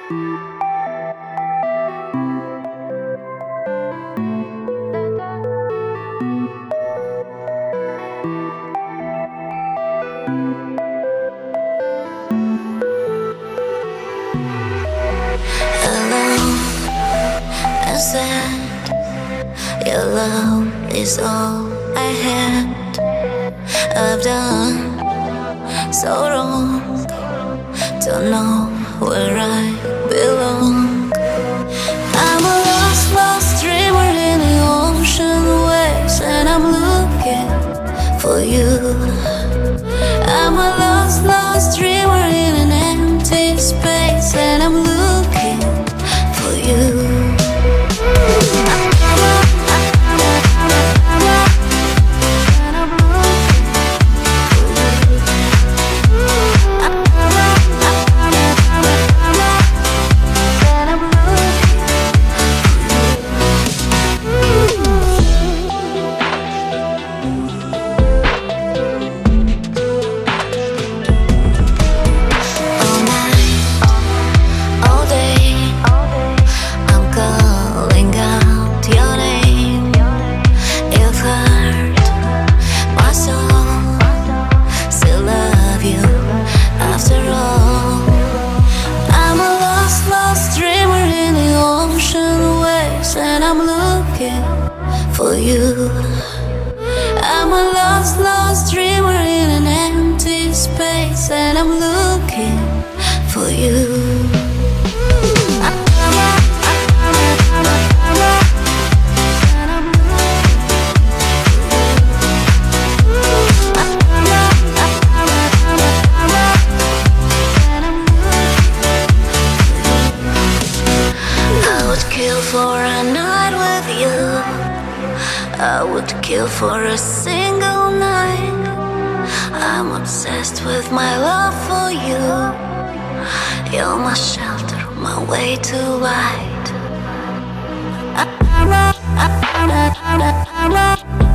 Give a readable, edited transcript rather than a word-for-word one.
Alone and sad, your love is all I had. I've done so wrong, don't know where I belong. I'm a lost, lost dreamer in the ocean waves, and I'm looking for you. I'm a lost, lost dreamer in an empty space, and I'm looking for you. And I'm looking for you. I'm a lost, lost dreamer in an empty space, and I'm looking for you. For a night with you, I would kill for a single night. I'm obsessed with my love for you. You're my shelter, my way to light.